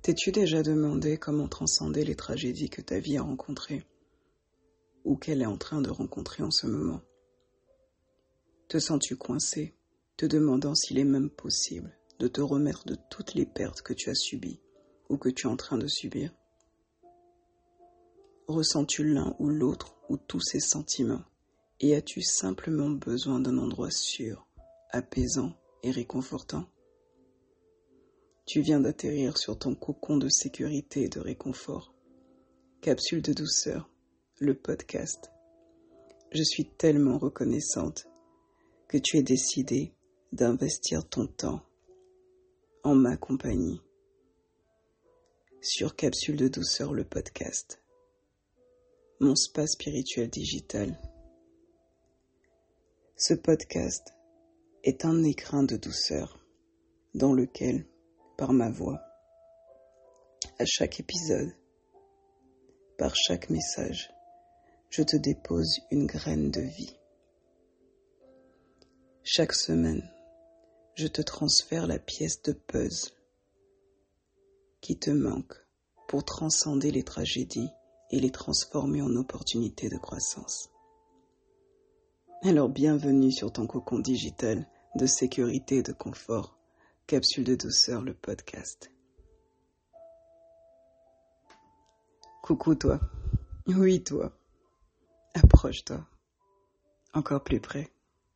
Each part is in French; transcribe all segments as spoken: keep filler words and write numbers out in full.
T'es-tu déjà demandé comment transcender les tragédies que ta vie a rencontrées ou qu'elle est en train de rencontrer en ce moment? Te sens-tu coincé, te demandant s'il est même possible de te remettre de toutes les pertes que tu as subies ou que tu es en train de subir? Ressens-tu l'un ou l'autre ou tous ces sentiments et as-tu simplement besoin d'un endroit sûr, apaisant et réconfortant? Tu viens d'atterrir sur ton cocon de sécurité et de réconfort. Capsule de douceur, le podcast. Je suis tellement reconnaissante que tu aies décidé d'investir ton temps en ma compagnie sur Capsule de douceur, le podcast, mon spa spirituel digital. Ce podcast est un écrin de douceur dans lequel, par ma voix, à chaque épisode, par chaque message, je te dépose une graine de vie. Chaque semaine, je te transfère la pièce de puzzle qui te manque pour transcender les tragédies et les transformer en opportunités de croissance. Alors bienvenue sur ton cocon digital de sécurité et de confort, Capsule de douceur, le podcast. Coucou toi, oui toi, approche-toi, encore plus près.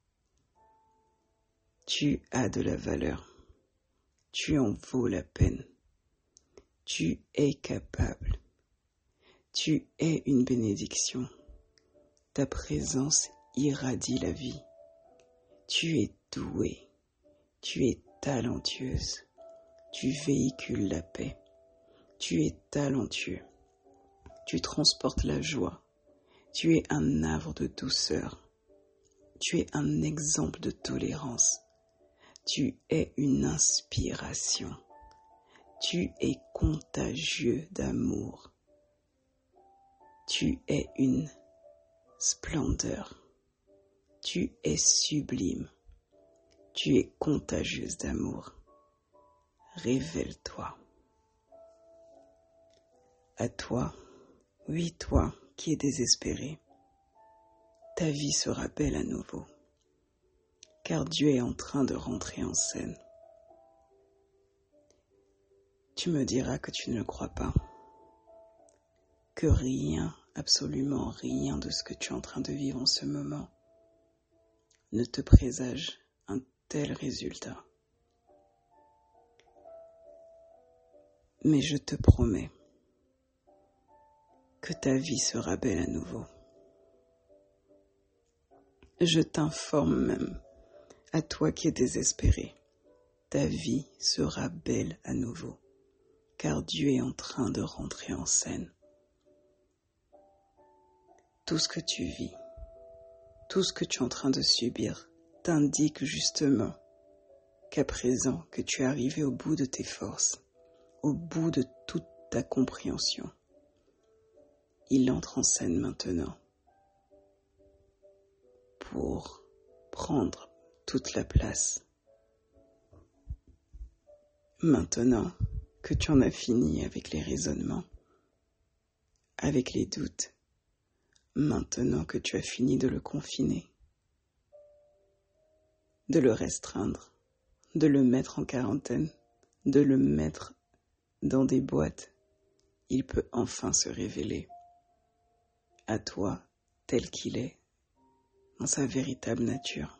Tu as de la valeur, tu en vaux la peine, tu es capable, tu es une bénédiction, ta présence irradie la vie, tu es douée, tu es talentueuse, tu véhicules la paix, tu es talentueux, tu transportes la joie, tu es un havre de douceur, tu es un exemple de tolérance, tu es une inspiration, tu es contagieux d'amour, tu es une splendeur, tu es sublime. Tu es contagieuse d'amour. Révèle-toi. À toi, oui toi qui es désespéré, ta vie sera belle à nouveau, car Dieu est en train de rentrer en scène. Tu me diras que tu ne le crois pas, que rien, absolument rien de ce que tu es en train de vivre en ce moment ne te présage un tel résultat. Mais je te promets que ta vie sera belle à nouveau. Je t'informe même, à toi qui es désespéré, ta vie sera belle à nouveau, car Dieu est en train de rentrer en scène. Tout ce que tu vis, tout ce que tu es en train de subir, t'indique justement qu'à présent que tu es arrivé au bout de tes forces, au bout de toute ta compréhension, il entre en scène maintenant pour prendre toute la place. Maintenant que tu en as fini avec les raisonnements, avec les doutes, maintenant que tu as fini de le confiner, de le restreindre, de le mettre en quarantaine, de le mettre dans des boîtes, il peut enfin se révéler à toi tel qu'il est, dans sa véritable nature.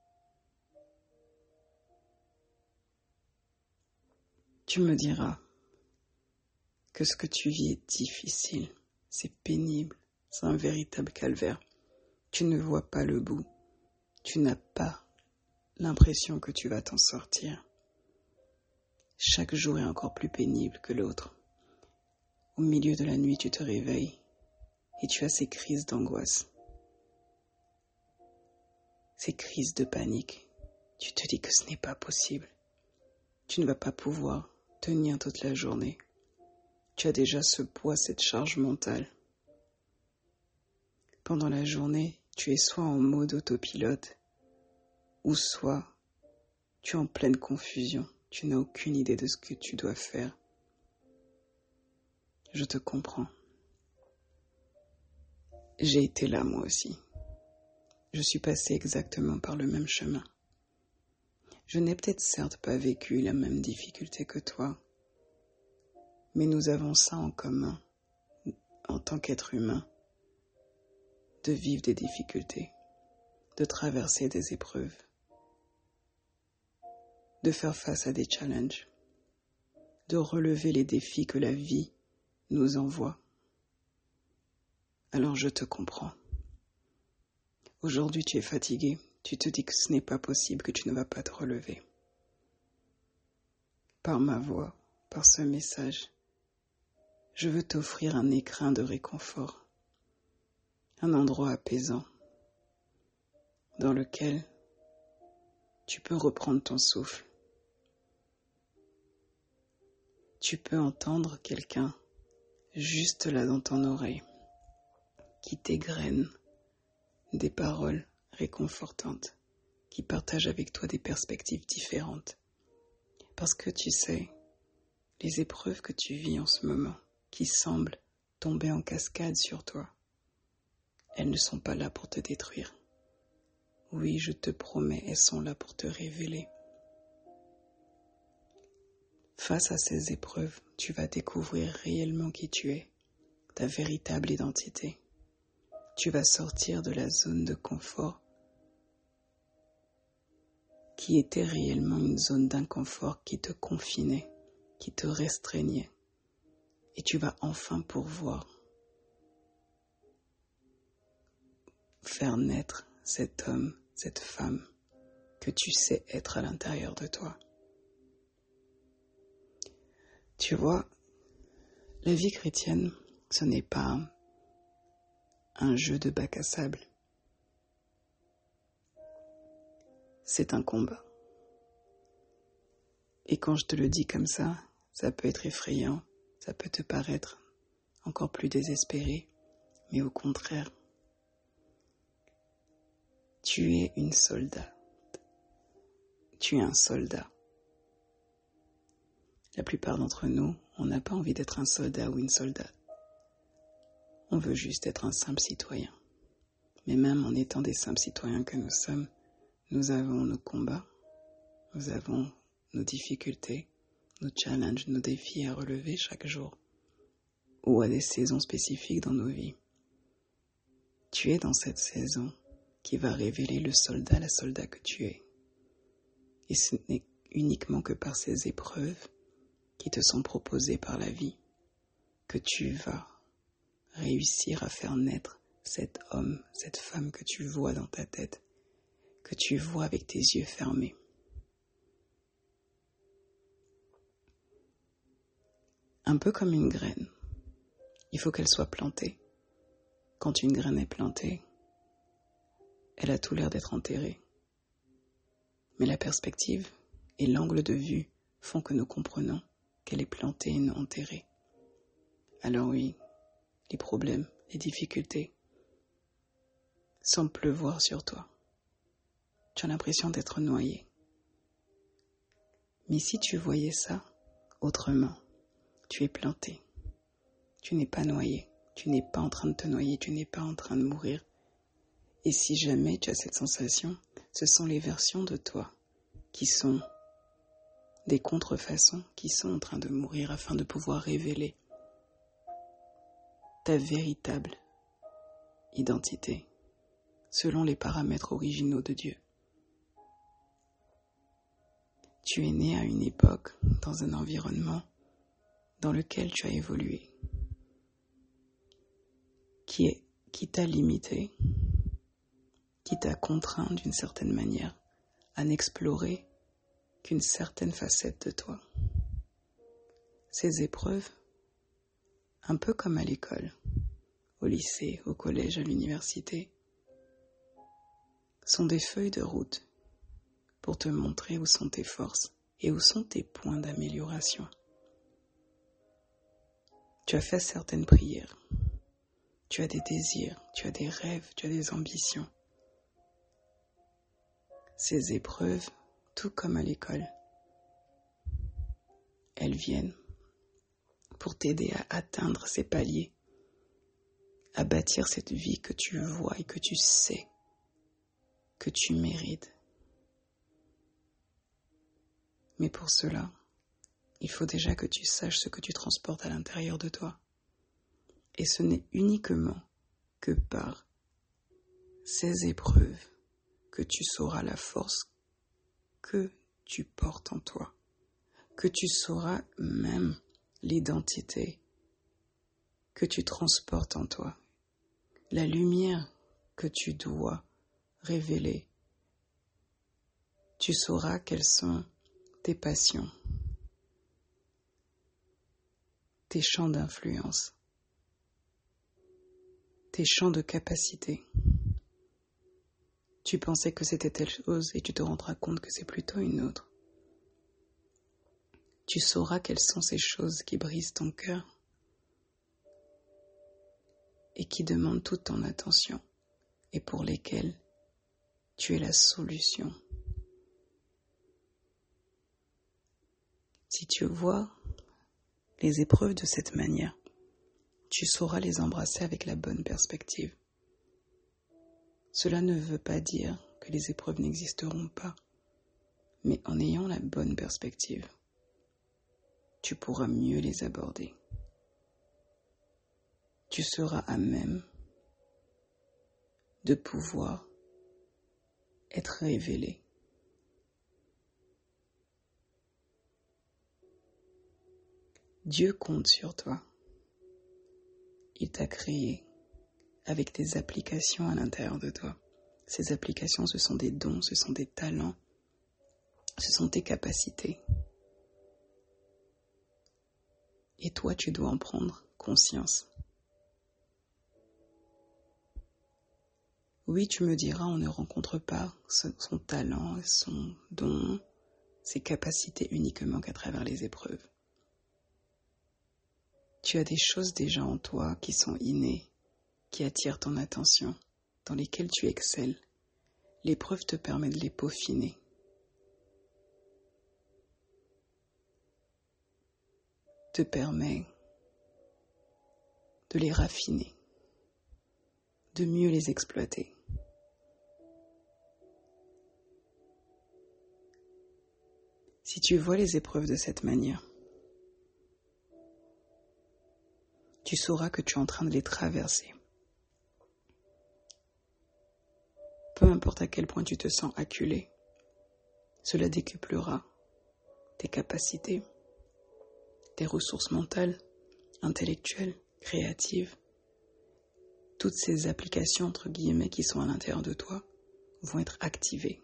Tu me diras que ce que tu vis est difficile, c'est pénible, c'est un véritable calvaire. Tu ne vois pas le bout, tu n'as pas l'impression que tu vas t'en sortir. Chaque jour est encore plus pénible que l'autre. Au milieu de la nuit, tu te réveilles et tu as ces crises d'angoisse, ces crises de panique. Tu te dis que ce n'est pas possible. Tu ne vas pas pouvoir tenir toute la journée. Tu as déjà ce poids, cette charge mentale. Pendant la journée, tu es soit en mode autopilote, ou soit tu es en pleine confusion. Tu n'as aucune idée de ce que tu dois faire. Je te comprends. J'ai été là moi aussi. Je suis passée exactement par le même chemin. Je n'ai peut-être certes pas vécu la même difficulté que toi, mais nous avons ça en commun, en tant qu'être humain, de vivre des difficultés, de traverser des épreuves, de faire face à des challenges, de relever les défis que la vie nous envoie. Alors je te comprends. Aujourd'hui tu es fatigué, tu te dis que ce n'est pas possible, que tu ne vas pas te relever. Par ma voix, par ce message, je veux t'offrir un écrin de réconfort, un endroit apaisant dans lequel tu peux reprendre ton souffle. Tu peux entendre quelqu'un juste là dans ton oreille qui t'égrène des paroles réconfortantes, qui partage avec toi des perspectives différentes. Parce que tu sais, les épreuves que tu vis en ce moment, qui semblent tomber en cascade sur toi, elles ne sont pas là pour te détruire. Oui, je te promets, elles sont là pour te révéler. Face à ces épreuves, tu vas découvrir réellement qui tu es, ta véritable identité. Tu vas sortir de la zone de confort qui était réellement une zone d'inconfort qui te confinait, qui te restreignait. Et tu vas enfin pouvoir faire naître cet homme, cette femme que tu sais être à l'intérieur de toi. Tu vois, la vie chrétienne, ce n'est pas un jeu de bac à sable. C'est un combat. Et quand je te le dis comme ça, ça peut être effrayant, ça peut te paraître encore plus désespéré, mais au contraire, tu es une soldat. Tu es un soldat. La plupart d'entre nous, on n'a pas envie d'être un soldat ou une soldate. On veut juste être un simple citoyen. Mais même en étant des simples citoyens que nous sommes, nous avons nos combats, nous avons nos difficultés, nos challenges, nos défis à relever chaque jour, ou à des saisons spécifiques dans nos vies. Tu es dans cette saison qui va révéler le soldat, la soldat que tu es. Et ce n'est uniquement que par ces épreuves qui te sont proposées par la vie que tu vas réussir à faire naître cet homme, cette femme que tu vois dans ta tête, que tu vois avec tes yeux fermés. Un peu comme une graine, il faut qu'elle soit plantée. Quand une graine est plantée, elle a tout l'air d'être enterrée. Mais la perspective et l'angle de vue font que nous comprenons qu'elle est plantée et non enterrée. Alors oui, les problèmes, les difficultés semblent pleuvoir sur toi. Tu as l'impression d'être noyé. Mais si tu voyais ça autrement, tu es planté. Tu n'es pas noyé. Tu n'es pas en train de te noyer. Tu n'es pas en train de mourir. Et si jamais tu as cette sensation, ce sont les versions de toi qui sont des contrefaçons, qui sont en train de mourir afin de pouvoir révéler ta véritable identité selon les paramètres originaux de Dieu. Tu es né à une époque, dans un environnement dans lequel tu as évolué, qui est, qui t'a limité, qui t'a contraint d'une certaine manière à n'explorer qu'une certaine facette de toi. Ces épreuves, un peu comme à l'école, au lycée, au collège, à l'université, sont des feuilles de route pour te montrer où sont tes forces et où sont tes points d'amélioration. Tu as fait certaines prières, tu as des désirs, tu as des rêves, tu as des ambitions. Ces épreuves, tout comme à l'école, elles viennent pour t'aider à atteindre ces paliers, à bâtir cette vie que tu vois et que tu sais que tu mérites. Mais pour cela, il faut déjà que tu saches ce que tu transportes à l'intérieur de toi. Et ce n'est uniquement que par ces épreuves que tu sauras la force que tu portes en toi, que tu sauras même l'identité que tu transportes en toi, la lumière que tu dois révéler. Tu sauras quelles sont tes passions, tes champs d'influence, tes champs de capacité. Tu pensais que c'était telle chose et tu te rendras compte que c'est plutôt une autre. Tu sauras quelles sont ces choses qui brisent ton cœur et qui demandent toute ton attention et pour lesquelles tu es la solution. Si tu vois les épreuves de cette manière, tu sauras les embrasser avec la bonne perspective. Cela ne veut pas dire que les épreuves n'existeront pas, mais en ayant la bonne perspective, tu pourras mieux les aborder. Tu seras à même de pouvoir être révélé. Dieu compte sur toi. Il t'a créé avec des applications à l'intérieur de toi. Ces applications, ce sont des dons, ce sont des talents, ce sont tes capacités. Et toi, tu dois en prendre conscience. Oui, tu me diras, on ne rencontre pas son talent, son don, ses capacités uniquement qu'à travers les épreuves. Tu as des choses déjà en toi qui sont innées, qui attirent ton attention, dans lesquelles tu excelles. L'épreuve te permet de les peaufiner. Te permet de les raffiner, de mieux les exploiter. Si tu vois les épreuves de cette manière, tu sauras que tu es en train de les traverser. Peu importe à quel point tu te sens acculé, cela décuplera tes capacités, tes ressources mentales, intellectuelles, créatives. Toutes ces applications, entre guillemets, qui sont à l'intérieur de toi, vont être activées.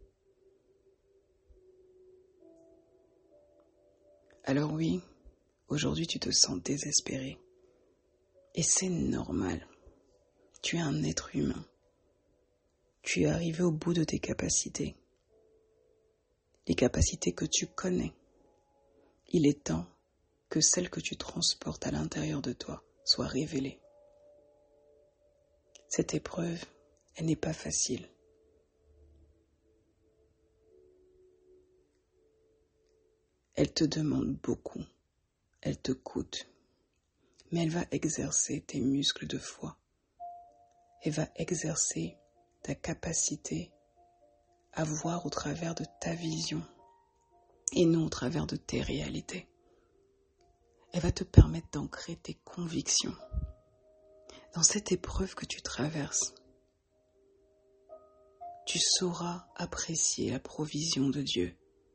Alors oui, aujourd'hui tu te sens désespéré. Et c'est normal. Tu es un être humain. Tu es arrivé au bout de tes capacités. Les capacités que tu connais. Il est temps que celles que tu transportes à l'intérieur de toi soient révélées. Cette épreuve, elle n'est pas facile. Elle te demande beaucoup. Elle te coûte. Mais elle va exercer tes muscles de foi. Elle va exercer ta capacité à voir au travers de ta vision et non au travers de tes réalités. Elle va te permettre d'ancrer tes convictions. Dans cette épreuve que tu traverses, tu sauras apprécier la provision de Dieu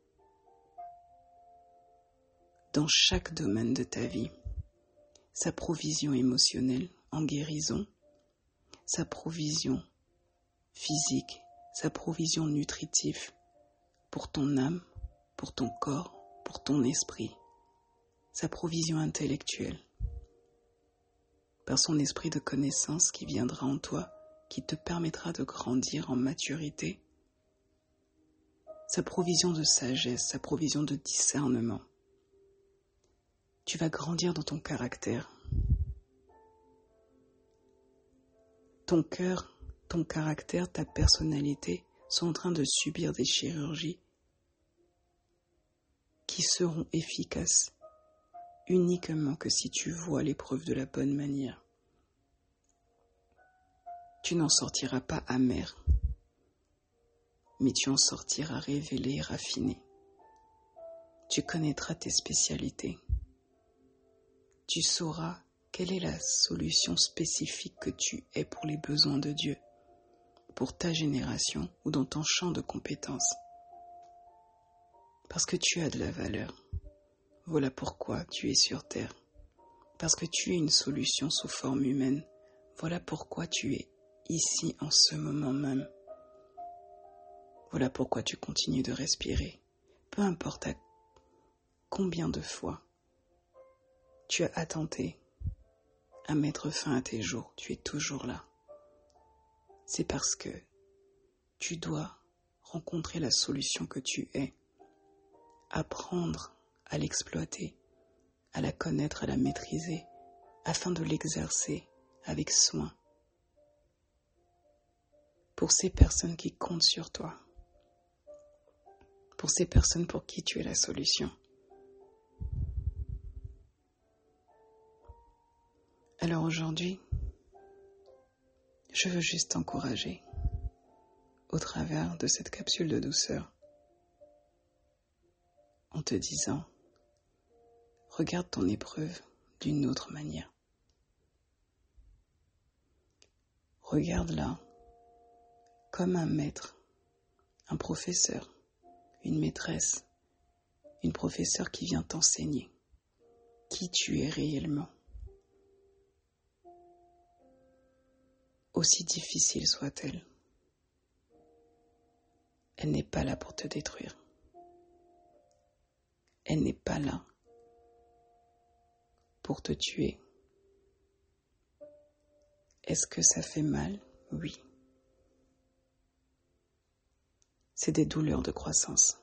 dans chaque domaine de ta vie. Sa provision émotionnelle en guérison, sa provision physique, sa provision nutritive pour ton âme, pour ton corps, pour ton esprit, sa provision intellectuelle, par son esprit de connaissance qui viendra en toi, qui te permettra de grandir en maturité, sa provision de sagesse, sa provision de discernement. Tu vas grandir dans ton caractère. Ton cœur, ton caractère, ta personnalité sont en train de subir des chirurgies qui seront efficaces uniquement que si tu vois l'épreuve de la bonne manière. Tu n'en sortiras pas amer, mais tu en sortiras révélé et raffiné. Tu connaîtras tes spécialités. Tu sauras quelle est la solution spécifique que tu es pour les besoins de Dieu, pour ta génération ou dans ton champ de compétences. Parce que tu as de la valeur. Voilà pourquoi tu es sur terre. Parce que tu es une solution sous forme humaine. Voilà pourquoi tu es ici en ce moment même. Voilà pourquoi tu continues de respirer. Peu importe à combien de fois tu as attenté à mettre fin à tes jours, tu es toujours là. C'est parce que tu dois rencontrer la solution que tu es, apprendre à l'exploiter, à la connaître, à la maîtriser, afin de l'exercer avec soin. Pour ces personnes qui comptent sur toi, pour ces personnes pour qui tu es la solution. Alors aujourd'hui, je veux juste t'encourager au travers de cette capsule de douceur en te disant, regarde ton épreuve d'une autre manière. Regarde-la comme un maître, un professeur, une maîtresse, une professeure qui vient t'enseigner qui tu es réellement. Aussi difficile soit-elle, elle n'est pas là pour te détruire. Elle n'est pas là pour te tuer. Est-ce que ça fait mal? Oui. C'est des douleurs de croissance.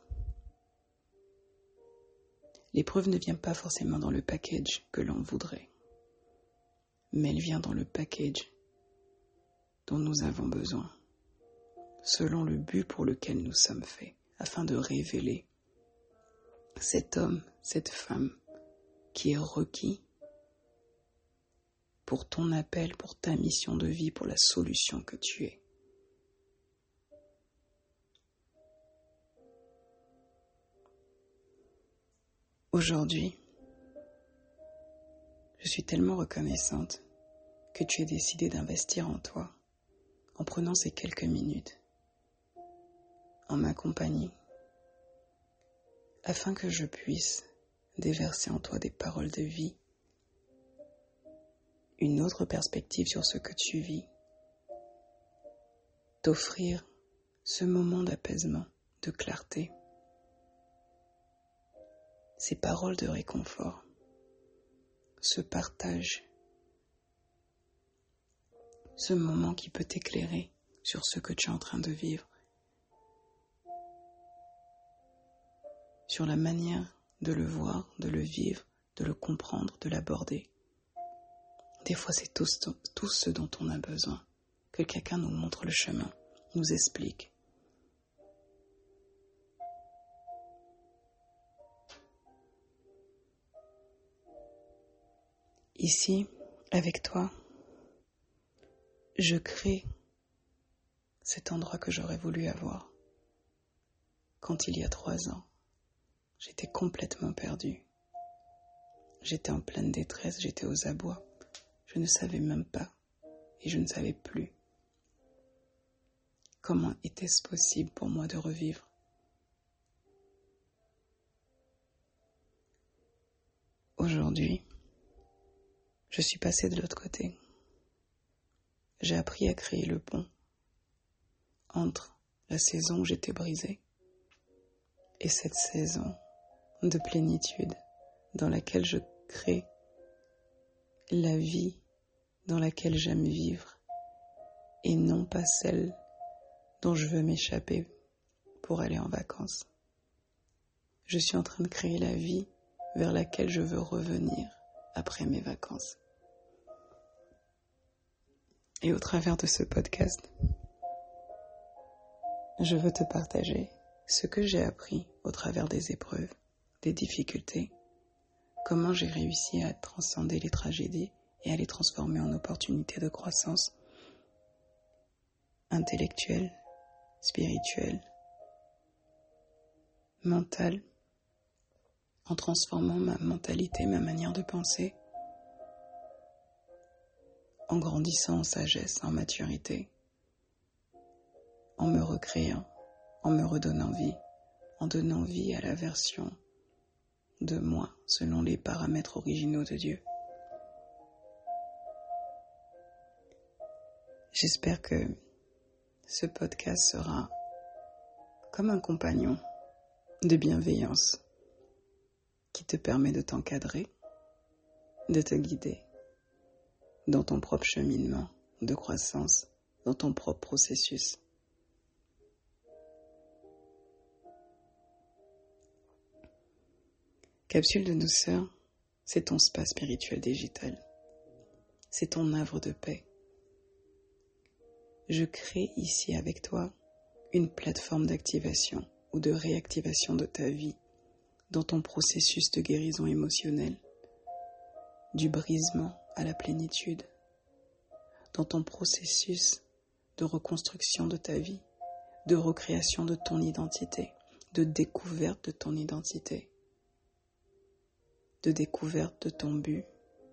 L'épreuve ne vient pas forcément dans le package que l'on voudrait, mais elle vient dans le package dont nous avons besoin, selon le but pour lequel nous sommes faits, afin de révéler cet homme, cette femme qui est requis pour ton appel, pour ta mission de vie, pour la solution que tu es. Aujourd'hui, je suis tellement reconnaissante que tu aies décidé d'investir en toi, en prenant ces quelques minutes, en ma compagnie, afin que je puisse déverser en toi des paroles de vie, une autre perspective sur ce que tu vis, t'offrir ce moment d'apaisement, de clarté, ces paroles de réconfort, ce partage, ce moment qui peut t'éclairer sur ce que tu es en train de vivre, sur la manière de le voir, de le vivre, de le comprendre, de l'aborder. Des fois, c'est tout, tout ce dont on a besoin, que quelqu'un nous montre le chemin, nous explique. Ici, avec toi, je crée cet endroit que j'aurais voulu avoir. Quand il y a trois ans, j'étais complètement perdue. J'étais en pleine détresse, j'étais aux abois. Je ne savais même pas et je ne savais plus comment était-ce possible pour moi de revivre. Aujourd'hui, je suis passée de l'autre côté. J'ai appris à créer le pont entre la saison où j'étais brisée et cette saison de plénitude dans laquelle je crée la vie dans laquelle j'aime vivre et non pas celle dont je veux m'échapper pour aller en vacances. Je suis en train de créer la vie vers laquelle je veux revenir après mes vacances. Et au travers de ce podcast, je veux te partager ce que j'ai appris au travers des épreuves, des difficultés, comment j'ai réussi à transcender les tragédies et à les transformer en opportunités de croissance intellectuelle, spirituelle, mentale, en transformant ma mentalité, ma manière de penser, en grandissant en sagesse, en maturité, en me recréant, en me redonnant vie, en donnant vie à la version de moi selon les paramètres originaux de Dieu. J'espère que ce podcast sera comme un compagnon de bienveillance qui te permet de t'encadrer, de te guider dans ton propre cheminement de croissance, dans ton propre processus. Capsule de douceur, c'est ton spa spirituel digital. C'est ton havre de paix. Je crée ici avec toi une plateforme d'activation ou de réactivation de ta vie dans ton processus de guérison émotionnelle, du brisement à la plénitude, dans ton processus de reconstruction de ta vie, de recréation de ton identité, de découverte de ton identité, de découverte de ton but,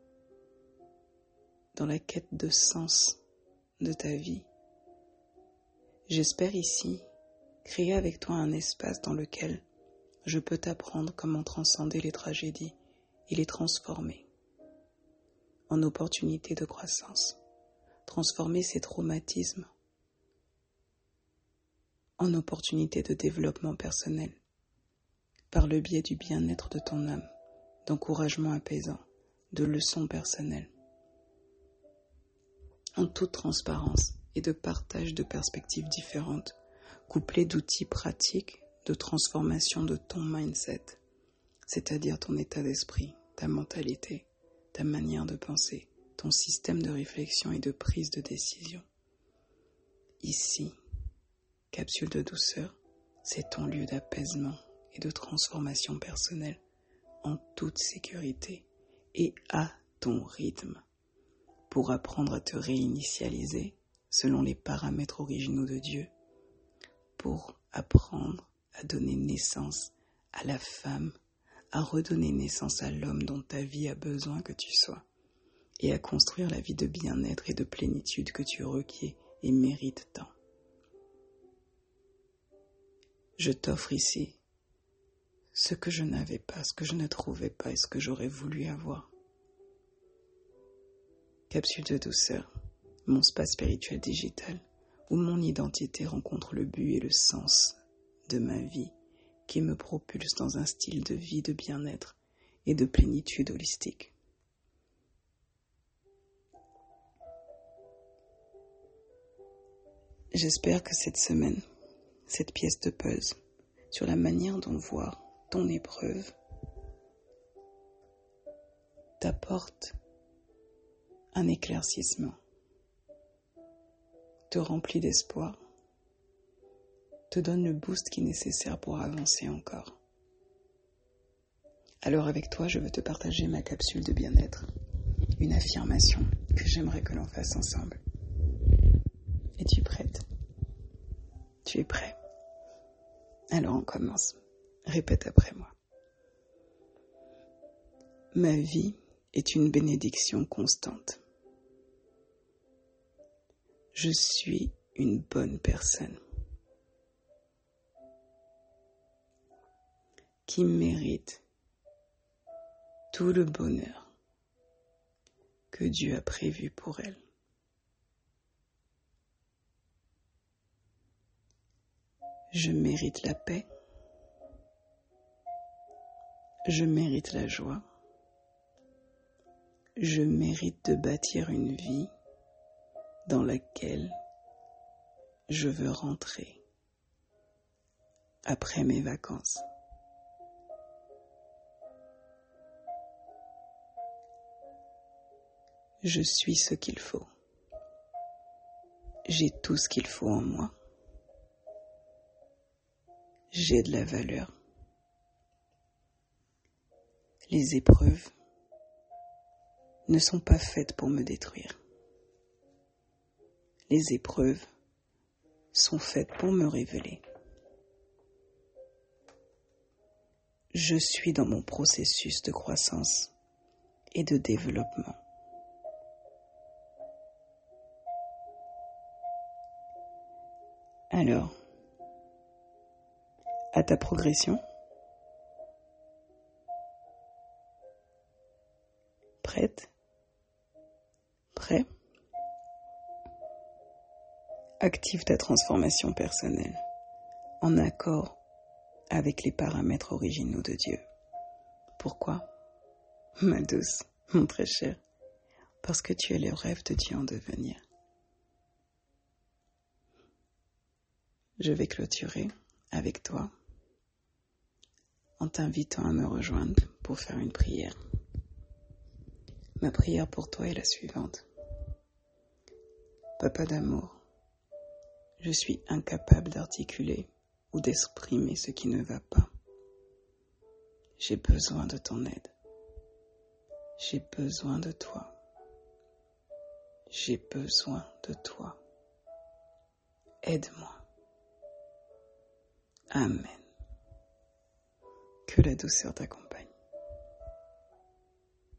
dans la quête de sens de ta vie. J'espère ici créer avec toi un espace dans lequel je peux t'apprendre comment transcender les tragédies et les transformer en opportunités de croissance, transformer ces traumatismes en opportunités de développement personnel par le biais du bien-être de ton âme, d'encouragement apaisant, de leçons personnelles, en toute transparence et de partage de perspectives différentes, couplées d'outils pratiques de transformation de ton mindset, c'est-à-dire ton état d'esprit, ta mentalité, ta manière de penser, ton système de réflexion et de prise de décision. Ici, capsule de douceur, c'est ton lieu d'apaisement et de transformation personnelle en toute sécurité et à ton rythme pour apprendre à te réinitialiser selon les paramètres originaux de Dieu, pour apprendre à donner naissance à la femme, à redonner naissance à l'homme dont ta vie a besoin que tu sois, et à construire la vie de bien-être et de plénitude que tu requiers et mérites tant. Je t'offre ici ce que je n'avais pas, ce que je ne trouvais pas et ce que j'aurais voulu avoir. Capsule de douceur, mon spa spirituel digital, où mon identité rencontre le but et le sens de ma vie, qui me propulse dans un style de vie de bien-être et de plénitude holistique. J'espère que cette semaine, cette pièce de puzzle sur la manière dont voir ton épreuve t'apporte un éclaircissement, te remplit d'espoir, te donne le boost qui est nécessaire pour avancer encore. Alors avec toi, je veux te partager ma capsule de bien-être, une affirmation que j'aimerais que l'on fasse ensemble. Es-tu prête? Tu es prêt? Alors on commence. Répète après moi. Ma vie est une bénédiction constante. Je suis une bonne personne qui mérite tout le bonheur que Dieu a prévu pour elle. Je mérite la paix, je mérite la joie, je mérite de bâtir une vie dans laquelle je veux rentrer après mes vacances. Je suis ce qu'il faut. J'ai tout ce qu'il faut en moi. J'ai de la valeur. Les épreuves ne sont pas faites pour me détruire. Les épreuves sont faites pour me révéler. Je suis dans mon processus de croissance et de développement. Alors, à ta progression, prête, prêt, active ta transformation personnelle en accord avec les paramètres originaux de Dieu. Pourquoi, ma douce, mon très cher? Parce que tu es le rêve de Dieu en devenir. Je vais clôturer avec toi en t'invitant à me rejoindre pour faire une prière. Ma prière pour toi est la suivante. Papa d'amour, je suis incapable d'articuler ou d'exprimer ce qui ne va pas. J'ai besoin de ton aide. J'ai besoin de toi. J'ai besoin de toi. Aide-moi. Amen. Que la douceur t'accompagne.